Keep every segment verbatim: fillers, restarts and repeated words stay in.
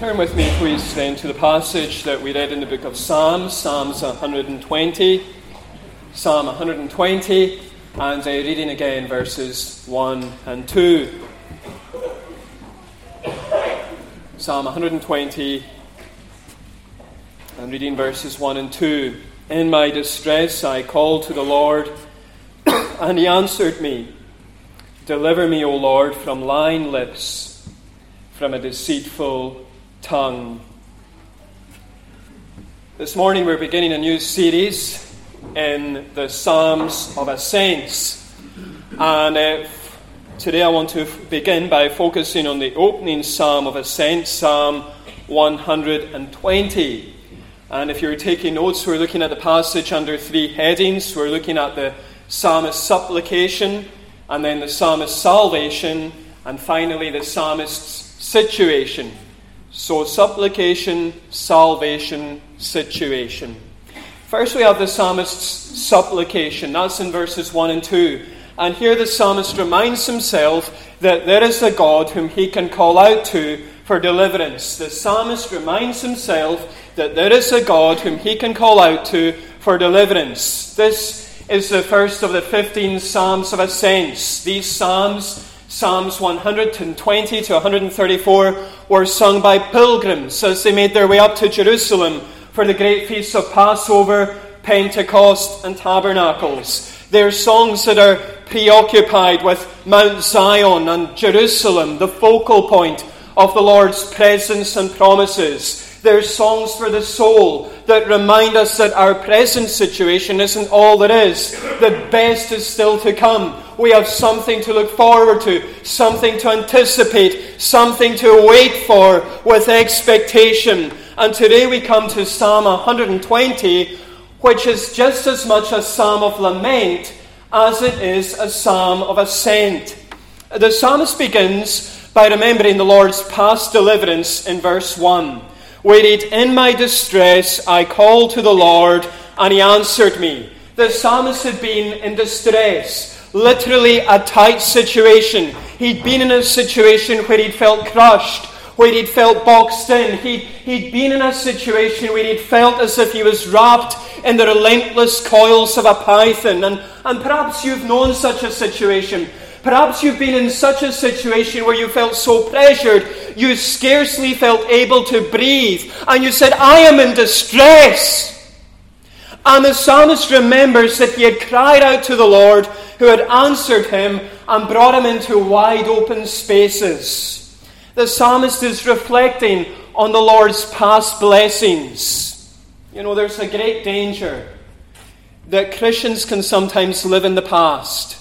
Turn with me, please, then, to the passage that we read in the book of Psalms, Psalms one hundred twenty. Psalm one hundred twenty, and uh, reading again verses one and two. Psalm one hundred twenty, and reading verses one and two. In my distress I called to the Lord, and he answered me. Deliver me, O Lord, from lying lips, from a deceitful tongue. This morning we're beginning a new series in the Psalms of Ascents. And uh, today I want to begin by focusing on the opening Psalm of Ascent, Psalm one hundred twenty. And if you're taking notes, we're looking at the passage under three headings. We're looking at the psalmist's supplication, and then the psalmist's salvation, and finally the psalmist's situation. So supplication, salvation, situation. First we have the psalmist's supplication. That's in verses one and two. And here the psalmist reminds himself that there is a God whom he can call out to for deliverance. The psalmist reminds himself that there is a God whom he can call out to for deliverance. This is the first of the fifteen Psalms of Ascents. These Psalms, Psalms one hundred twenty to one hundred thirty-four, were sung by pilgrims as they made their way up to Jerusalem for the great feasts of Passover, Pentecost, and Tabernacles. They're songs that are preoccupied with Mount Zion and Jerusalem, the focal point of the Lord's presence and promises. They're songs for the soul that remind us that our present situation isn't all there is. The best is still to come. We have something to look forward to, something to anticipate, something to wait for with expectation. And today we come to Psalm one hundred twenty, which is just as much a psalm of lament as it is a psalm of ascent. The psalmist begins by remembering the Lord's past deliverance in verse one. We read, "In my distress I called to the Lord, and he answered me." The psalmist had been in distress, literally a tight situation. He'd been in a situation where he'd felt crushed, where he'd felt boxed in. He'd, he'd been in a situation where he'd felt as if he was wrapped in the relentless coils of a python. And, and perhaps you've known such a situation. Perhaps you've been in such a situation where you felt so pressured, you scarcely felt able to breathe. And you said, "I am in distress." And the psalmist remembers that he had cried out to the Lord, who had answered him and brought him into wide open spaces. The psalmist is reflecting on the Lord's past blessings. You know, there's a great danger that Christians can sometimes live in the past.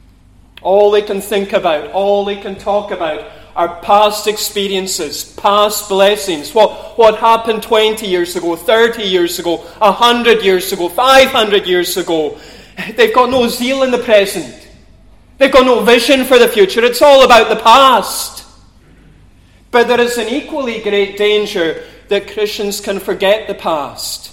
All they can think about, all they can talk about are past experiences, past blessings. What, what happened twenty years ago, thirty years ago, one hundred years ago, five hundred years ago. They've got no zeal in the present. They've got no vision for the future. It's all about the past. But there is an equally great danger that Christians can forget the past.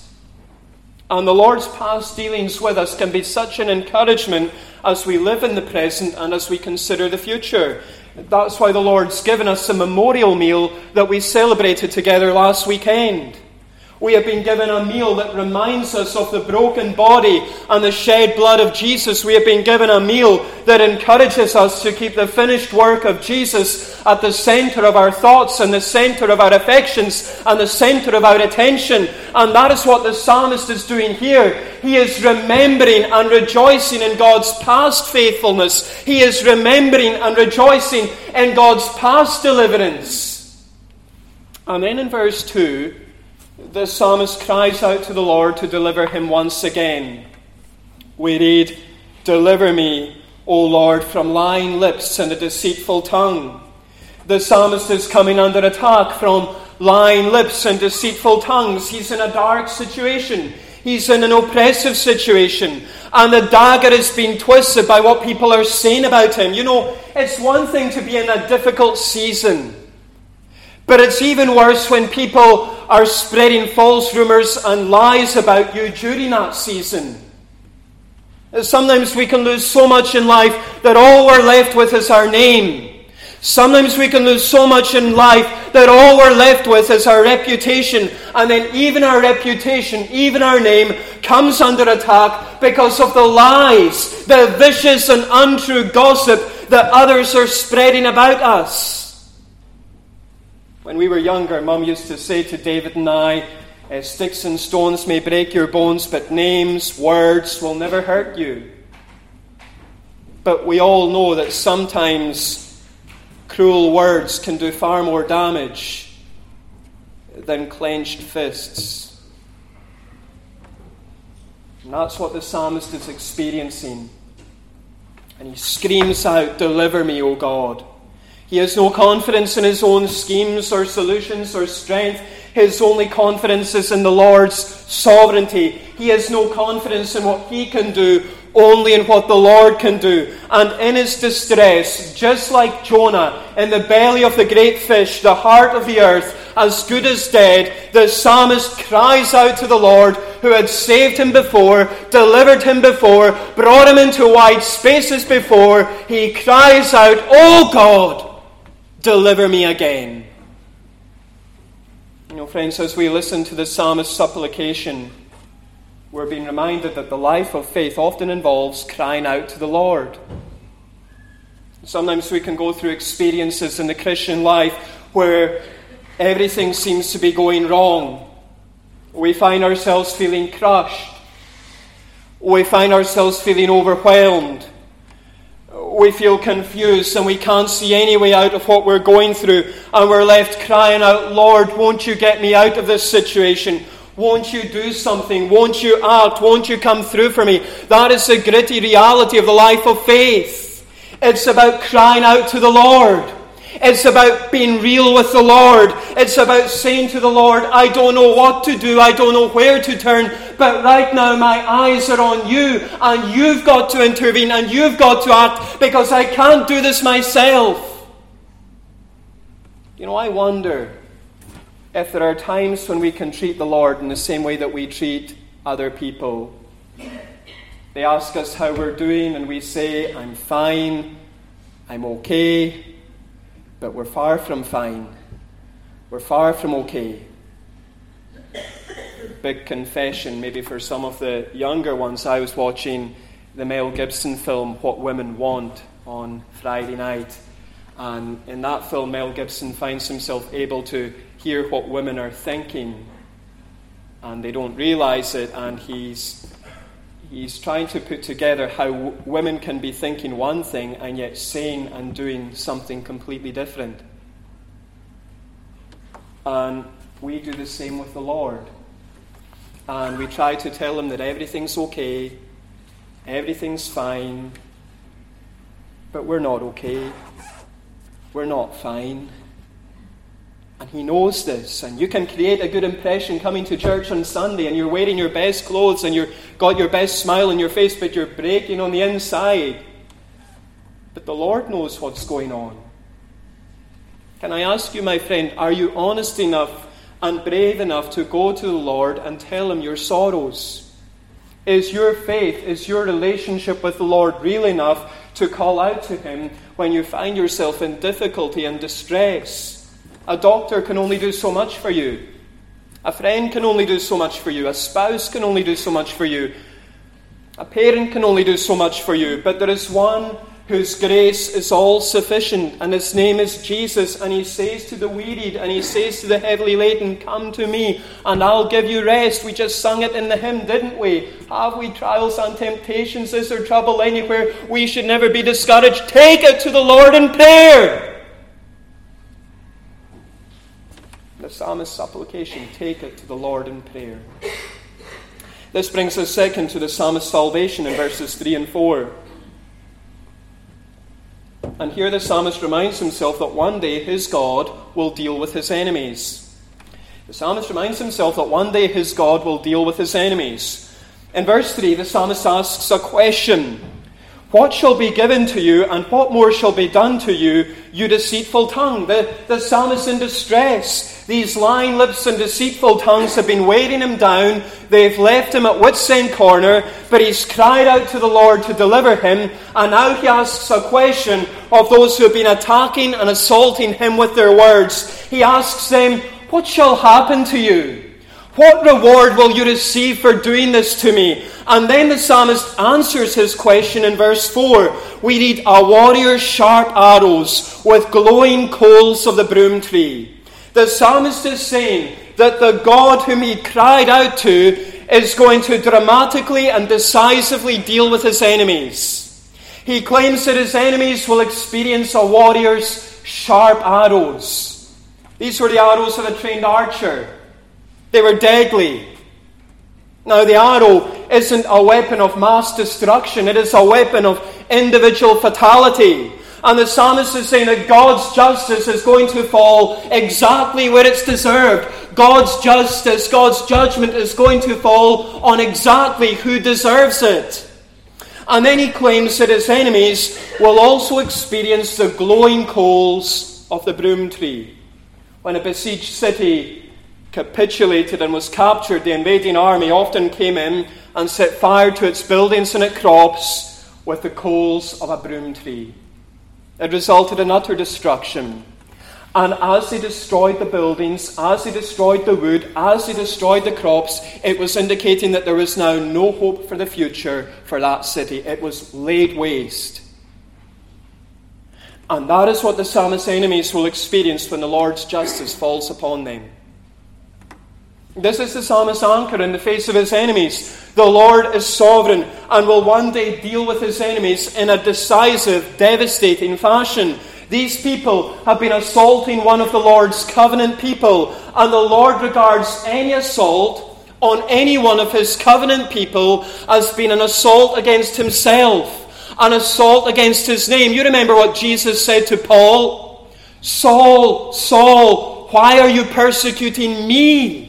And the Lord's past dealings with us can be such an encouragement as we live in the present and as we consider the future. That's why the Lord's given us a memorial meal that we celebrated together last weekend. We have been given a meal that reminds us of the broken body and the shed blood of Jesus. We have been given a meal that encourages us to keep the finished work of Jesus at the center of our thoughts and the center of our affections and the center of our attention. And that is what the psalmist is doing here. He is remembering and rejoicing in God's past faithfulness. He is remembering and rejoicing in God's past deliverance. And then in verse two, the psalmist cries out to the Lord to deliver him once again. We read, "Deliver me, O Lord, from lying lips and a deceitful tongue." The psalmist is coming under attack from lying lips and deceitful tongues. He's in a dark situation. He's in an oppressive situation. And the dagger is being twisted by what people are saying about him. You know, it's one thing to be in a difficult season. But it's even worse when people are spreading false rumors and lies about you during that season. Sometimes we can lose so much in life that all we're left with is our name. Sometimes we can lose so much in life that all we're left with is our reputation. And then even our reputation, even our name, comes under attack because of the lies, the vicious and untrue gossip that others are spreading about us. When we were younger, Mum used to say to David and I, sticks and stones may break your bones, but names, words will never hurt you. But we all know that sometimes cruel words can do far more damage than clenched fists. And that's what the psalmist is experiencing. And he screams out, "Deliver me, O God." He has no confidence in his own schemes or solutions or strength. His only confidence is in the Lord's sovereignty. He has no confidence in what he can do, only in what the Lord can do. And in his distress, just like Jonah in the belly of the great fish, the heart of the earth, as good as dead, the psalmist cries out to the Lord, who had saved him before, delivered him before, brought him into wide spaces before. He cries out, "Oh God, deliver me again." You know, friends, as we listen to the psalmist's supplication, we're being reminded that the life of faith often involves crying out to the Lord. Sometimes we can go through experiences in the Christian life where everything seems to be going wrong. We find ourselves feeling crushed. We find ourselves feeling overwhelmed. We feel confused and we can't see any way out of what we're going through. And we're left crying out, "Lord, won't you get me out of this situation? Won't you do something? Won't you act? Won't you come through for me?" That is the gritty reality of the life of faith. It's about crying out to the Lord. It's about being real with the Lord. It's about saying to the Lord, "I don't know what to do. I don't know where to turn. But right now my eyes are on you. And you've got to intervene. And you've got to act. Because I can't do this myself." You know, I wonder if there are times when we can treat the Lord in the same way that we treat other people. They ask us how we're doing. And we say, "I'm fine. I'm okay." But we're far from fine. We're far from okay. Big confession, maybe for some of the younger ones. I was watching the Mel Gibson film, What Women Want, on Friday night. And in that film, Mel Gibson finds himself able to hear what women are thinking. And they don't realize it. And he's He's trying to put together how w- women can be thinking one thing and yet saying and doing something completely different. And we do the same with the Lord. And we try to tell him that everything's okay, everything's fine, but we're not okay. We're not fine. And he knows this. And you can create a good impression coming to church on Sunday and you're wearing your best clothes and you've got your best smile on your face, but you're breaking on the inside. But the Lord knows what's going on. Can I ask you, my friend, are you honest enough and brave enough to go to the Lord and tell him your sorrows? Is your faith, is your relationship with the Lord real enough to call out to him when you find yourself in difficulty and distress? A doctor can only do so much for you. A friend can only do so much for you. A spouse can only do so much for you. A parent can only do so much for you. But there is one whose grace is all sufficient, and his name is Jesus. And he says to the wearied, and he says to the heavily laden, "Come to me, and I'll give you rest." We just sung it in the hymn, didn't we? Have we trials and temptations? Is there trouble anywhere? We should never be discouraged. Take it to the Lord in prayer. The psalmist's supplication, take it to the Lord in prayer. This brings us second to the psalmist's salvation in verses three and four. And here the psalmist reminds himself that one day his God will deal with his enemies. The psalmist reminds himself that one day his God will deal with his enemies. In verse three, the psalmist asks a question. What shall be given to you, and what more shall be done to you, you deceitful tongue? The, the psalmist in distress. These lying lips and deceitful tongues have been weighting him down. They've left him at wit's end corner, but he's cried out to the Lord to deliver him, and now he asks a question of those who have been attacking and assaulting him with their words. He asks them, what shall happen to you? What reward will you receive for doing this to me? And then the psalmist answers his question in verse four. We read, a warrior's sharp arrows with glowing coals of the broom tree. The psalmist is saying that the God whom he cried out to is going to dramatically and decisively deal with his enemies. He claims that his enemies will experience a warrior's sharp arrows. These were the arrows of a trained archer. They were deadly. Now, the arrow isn't a weapon of mass destruction. It is a weapon of individual fatality. And the psalmist is saying that God's justice is going to fall exactly where it's deserved. God's justice, God's judgment is going to fall on exactly who deserves it. And then he claims that his enemies will also experience the glowing coals of the broom tree. When a besieged city capitulated and was captured, the invading army often came in and set fire to its buildings and its crops with the coals of a broom tree. It resulted in utter destruction. And as they destroyed the buildings, as they destroyed the wood, as they destroyed the crops, it was indicating that there was now no hope for the future for that city. It was laid waste. And that is what the psalmist's enemies will experience when the Lord's justice falls upon them. This is the psalmist's anchor in the face of his enemies. The Lord is sovereign and will one day deal with his enemies in a decisive, devastating fashion. These people have been assaulting one of the Lord's covenant people, and the Lord regards any assault on any one of his covenant people as being an assault against himself, an assault against his name. You remember what Jesus said to Paul? Saul, Saul, why are you persecuting me?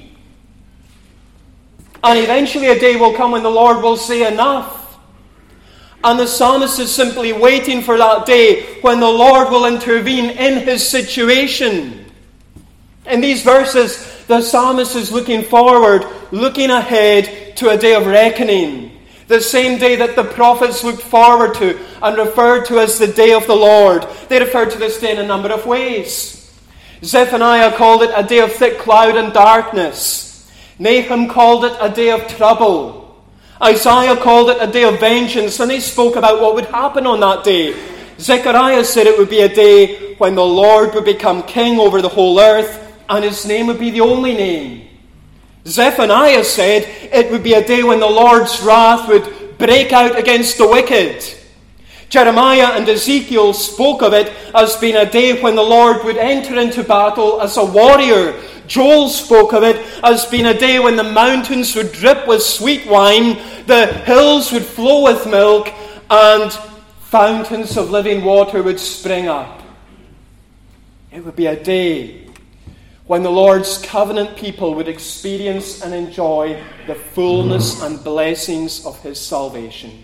And eventually a day will come when the Lord will say enough. And the psalmist is simply waiting for that day when the Lord will intervene in his situation. In these verses, the psalmist is looking forward, looking ahead to a day of reckoning. The same day that the prophets looked forward to and referred to as the day of the Lord. They referred to this day in a number of ways. Zephaniah called it a day of thick cloud and darkness. Nahum called it a day of trouble. Isaiah called it a day of vengeance, and they spoke about what would happen on that day. Zechariah said it would be a day when the Lord would become king over the whole earth, and his name would be the only name. Zephaniah said it would be a day when the Lord's wrath would break out against the wicked. Jeremiah and Ezekiel spoke of it as being a day when the Lord would enter into battle as a warrior. Joel spoke of it as being a day when the mountains would drip with sweet wine, the hills would flow with milk, and fountains of living water would spring up. It would be a day when the Lord's covenant people would experience and enjoy the fullness and blessings of his salvation.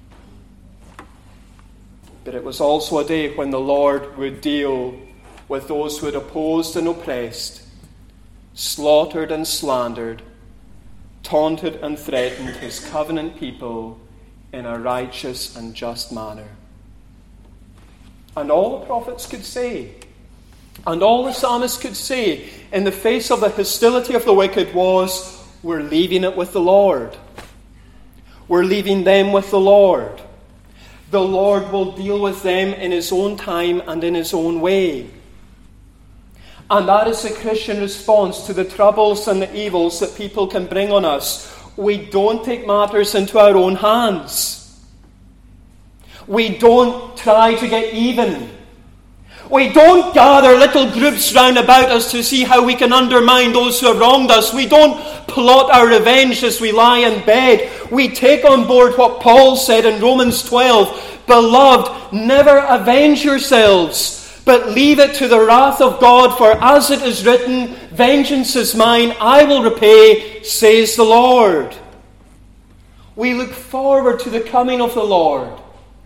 But it was also a day when the Lord would deal with those who had opposed and oppressed, slaughtered and slandered, taunted and threatened his covenant people in a righteous and just manner. And all the prophets could say, and all the psalmist could say in the face of the hostility of the wicked was, we're leaving it with the Lord. We're leaving them with the Lord. The Lord will deal with them in his own time and in his own way. And that is the Christian response to the troubles and the evils that people can bring on us. We don't take matters into our own hands. We don't try to get even. We don't gather little groups round about us to see how we can undermine those who have wronged us. We don't plot our revenge as we lie in bed. We take on board what Paul said in Romans twelve. Beloved, never avenge yourselves, but leave it to the wrath of God, for as it is written, vengeance is mine, I will repay, says the Lord. We look forward to the coming of the Lord.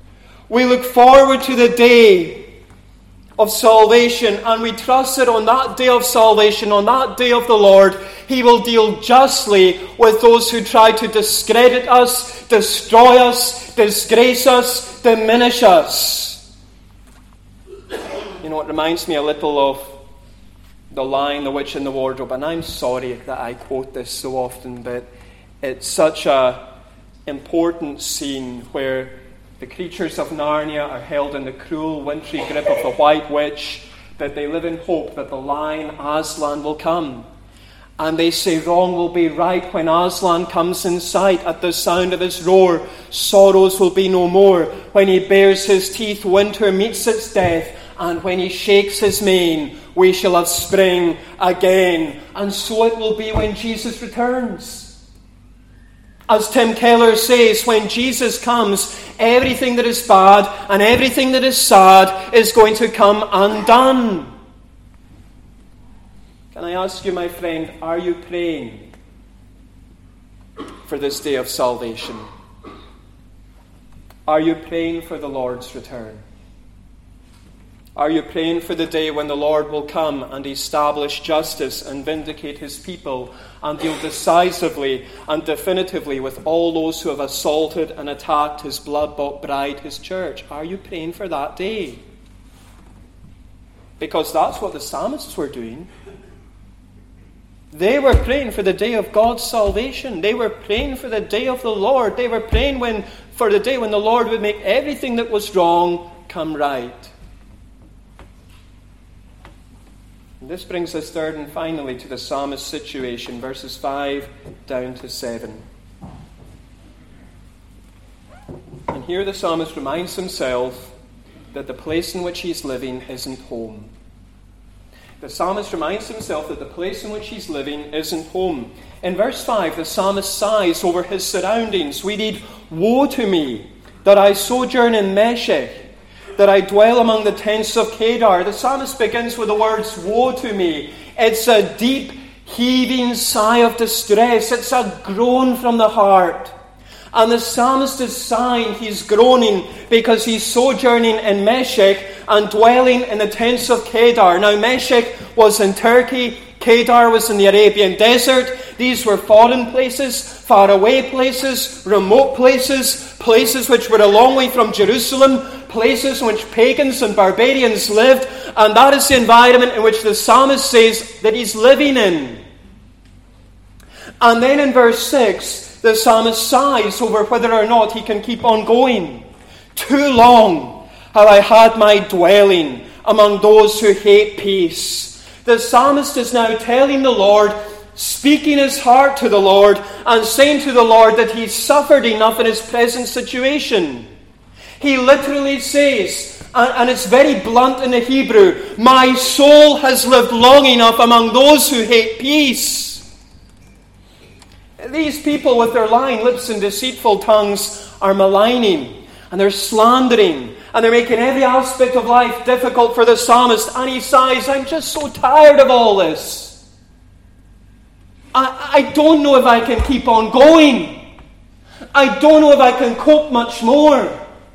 We look forward to the day of salvation, and we trust that on that day of salvation, on that day of the Lord, He will deal justly with those who try to discredit us, destroy us, disgrace us, diminish us. You know, it reminds me a little of The Lion, the Witch, and the Wardrobe, and I'm sorry that I quote this so often, but it's such a important scene where the creatures of Narnia are held in the cruel, wintry grip of the White Witch, that they live in hope that the lion Aslan will come. And they say wrong will be right when Aslan comes in sight. At the sound of his roar, sorrows will be no more. When he bares his teeth, winter meets its death. And when he shakes his mane, we shall have spring again. And so it will be when Jesus returns. As Tim Keller says, when Jesus comes, everything that is bad and everything that is sad is going to come undone. Can I ask you, my friend, are you praying for this day of salvation? Are you praying for the Lord's return? Are you praying for the day when the Lord will come and establish justice and vindicate His people and deal decisively and definitively with all those who have assaulted and attacked His blood-bought bride, His church? Are you praying for that day? Because that's what the psalmists were doing. They were praying for the day of God's salvation. They were praying for the day of the Lord. They were praying when, for the day when the Lord would make everything that was wrong come right. And this brings us third and finally to the psalmist's situation, verses five down to seven. And here the psalmist reminds himself that the place in which he's living isn't home. The psalmist reminds himself that the place in which he's living isn't home. In verse five, the psalmist sighs over his surroundings. We read, "Woe to me, that I sojourn in Meshech, that I dwell among the tents of Kedar." The psalmist begins with the words, "Woe to me." It's a deep, heaving sigh of distress. It's a groan from the heart. And the psalmist is sighing, he's groaning, because he's sojourning in Meshech and dwelling in the tents of Kedar. Now, Meshech was in Turkey. Kedar was in the Arabian desert. These were foreign places, faraway places, remote places, places which were a long way from Jerusalem, places in which pagans and barbarians lived. And that is the environment in which the psalmist says that he's living in. And then in verse six, the psalmist sighs over whether or not he can keep on going. "Too long have I had my dwelling among those who hate peace." The psalmist is now telling the Lord, speaking his heart to the Lord, and saying to the Lord that he's suffered enough in his present situation. He literally says, and it's very blunt in the Hebrew, "My soul has lived long enough among those who hate peace." These people with their lying lips and deceitful tongues are maligning, and they're slandering, and they're making every aspect of life difficult for the psalmist. And he sighs, "I'm just so tired of all this. I, I don't know if I can keep on going. I don't know if I can cope much more."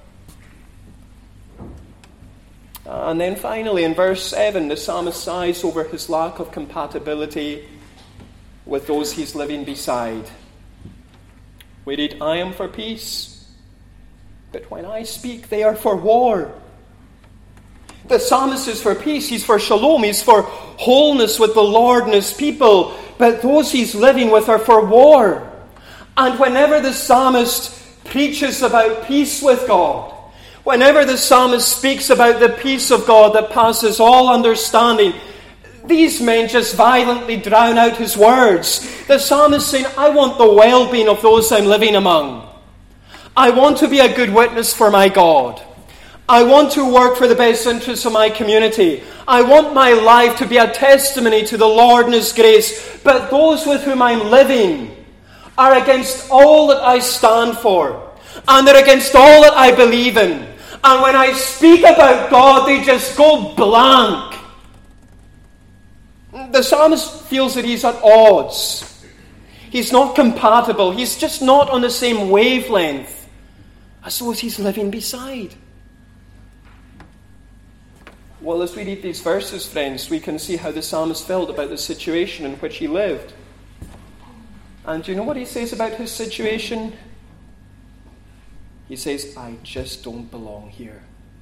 And then finally, in verse seven, the psalmist sighs over his lack of compatibility with those he's living beside. We read, "I am for peace, but when I speak, they are for war." The psalmist is for peace, he's for shalom, he's for wholeness with the Lord and his people, but those he's living with are for war. And whenever the psalmist preaches about peace with God, whenever the psalmist speaks about the peace of God that passes all understanding, these men just violently drown out his words. The psalmist is saying, "I want the well-being of those I'm living among. I want to be a good witness for my God. I want to work for the best interests of my community. I want my life to be a testimony to the Lord and His grace. But those with whom I'm living are against all that I stand for. And they're against all that I believe in. And when I speak about God, they just go blank." The psalmist feels that he's at odds. He's not compatible. He's just not on the same wavelength as those he's living beside. Well, as we read these verses, friends, we can see how the psalmist felt about the situation in which he lived. And do you know what he says about his situation? He says, I just don't belong here.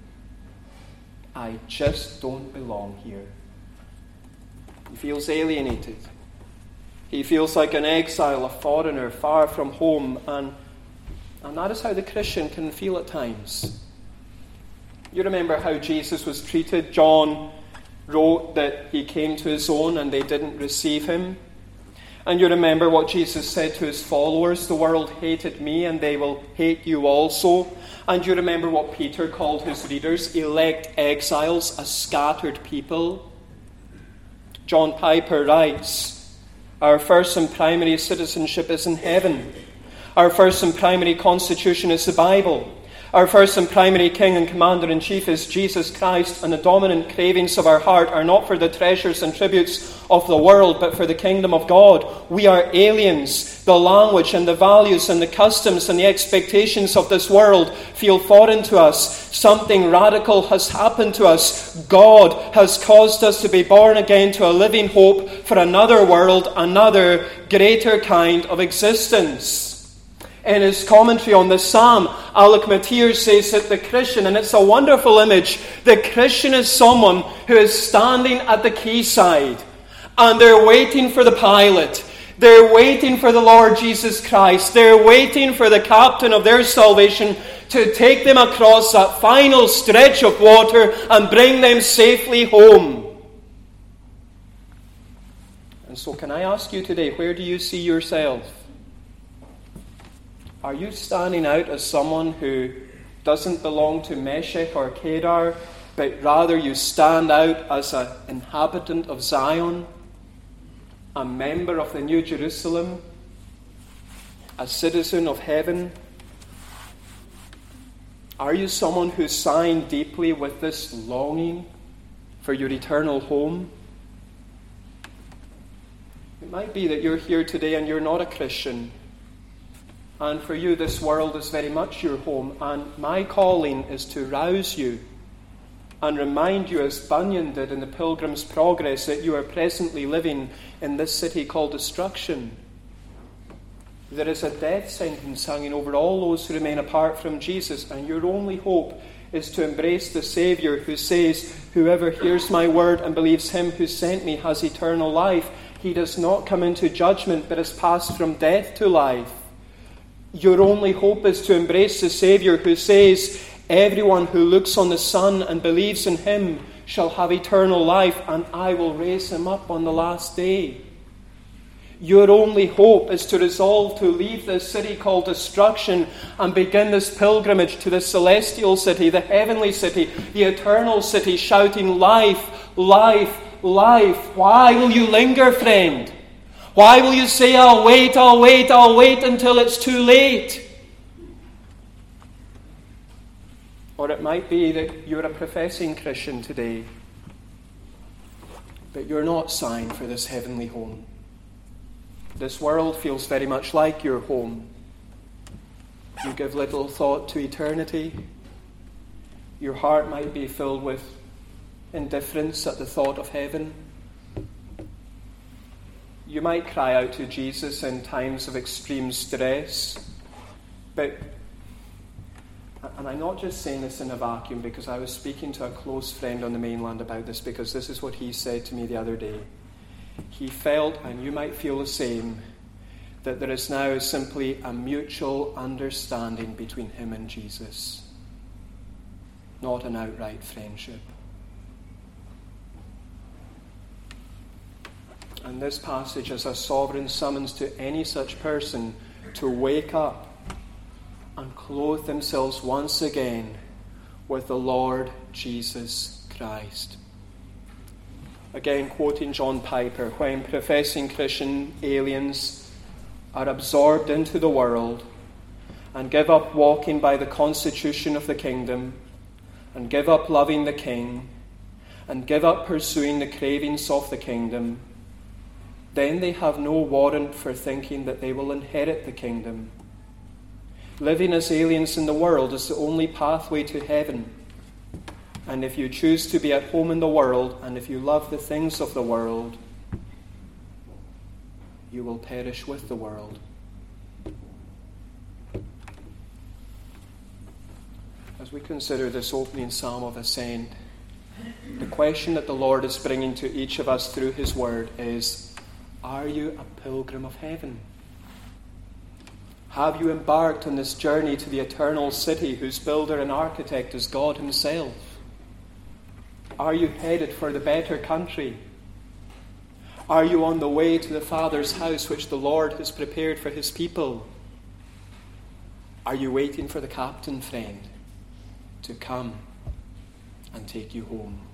I just don't belong here. He feels alienated. He feels like an exile, a foreigner, far from home. And, and that is how the Christian can feel at times. You remember how Jesus was treated. John wrote that he came to his own and they didn't receive him. And you remember what Jesus said to his followers, the world hated me and they will hate you also. And you remember what Peter called his readers, elect exiles, a scattered people. John Piper writes, our first and primary citizenship is in heaven. Our first and primary constitution is the Bible. Our first and primary king and commander-in-chief is Jesus Christ, and the dominant cravings of our heart are not for the treasures and tributes of the world, but for the kingdom of God. We are aliens. The language and the values and the customs and the expectations of this world feel foreign to us. Something radical has happened to us. God has caused us to be born again to a living hope for another world, another greater kind of existence. In his commentary on this psalm, Alec Matier says that the Christian, and it's a wonderful image, the Christian is someone who is standing at the quayside, and they're waiting for the pilot. They're waiting for the Lord Jesus Christ. They're waiting for the captain of their salvation to take them across that final stretch of water and bring them safely home. And so can I ask you today, where do you see yourself? Are you standing out as someone who doesn't belong to Meshech or Kedar, but rather you stand out as an inhabitant of Zion, a member of the New Jerusalem, a citizen of heaven? Are you someone who's signed deeply with this longing for your eternal home? It might be that you're here today and you're not a Christian. And for you, this world is very much your home. And my calling is to rouse you and remind you, as Bunyan did in the Pilgrim's Progress, that you are presently living in this city called destruction. There is a death sentence hanging over all those who remain apart from Jesus. And your only hope is to embrace the Saviour who says, whoever hears my word and believes him who sent me has eternal life. He does not come into judgment, but has passed from death to life. Your only hope is to embrace the Saviour who says, everyone who looks on the Son and believes in him shall have eternal life, and I will raise him up on the last day. Your only hope is to resolve to leave this city called destruction and begin this pilgrimage to the celestial city, the heavenly city, the eternal city, shouting, life, life, life. Why will you linger, friend? Why will you say, I'll wait, I'll wait, I'll wait until it's too late? Or it might be that you're a professing Christian today, but you're not signed for this heavenly home. This world feels very much like your home. You give little thought to eternity. Your heart might be filled with indifference at the thought of heaven. You might cry out to Jesus in times of extreme stress, but, and I'm not just saying this in a vacuum, because I was speaking to a close friend on the mainland about this, because this is what he said to me the other day. He felt, and you might feel the same, that there is now simply a mutual understanding between him and Jesus, not an outright friendship. And this passage is a sovereign summons to any such person to wake up and clothe themselves once again with the Lord Jesus Christ. Again, quoting John Piper, when professing Christian aliens are absorbed into the world and give up walking by the constitution of the kingdom, and give up loving the King, and give up pursuing the cravings of the kingdom, then they have no warrant for thinking that they will inherit the kingdom. Living as aliens in the world is the only pathway to heaven. And if you choose to be at home in the world, and if you love the things of the world, you will perish with the world. As we consider this opening psalm of ascent, the question that the Lord is bringing to each of us through his word is, are you a pilgrim of heaven? Have you embarked on this journey to the eternal city whose builder and architect is God himself? Are you headed for the better country? Are you on the way to the Father's house which the Lord has prepared for his people? Are you waiting for the captain, friend, to come and take you home?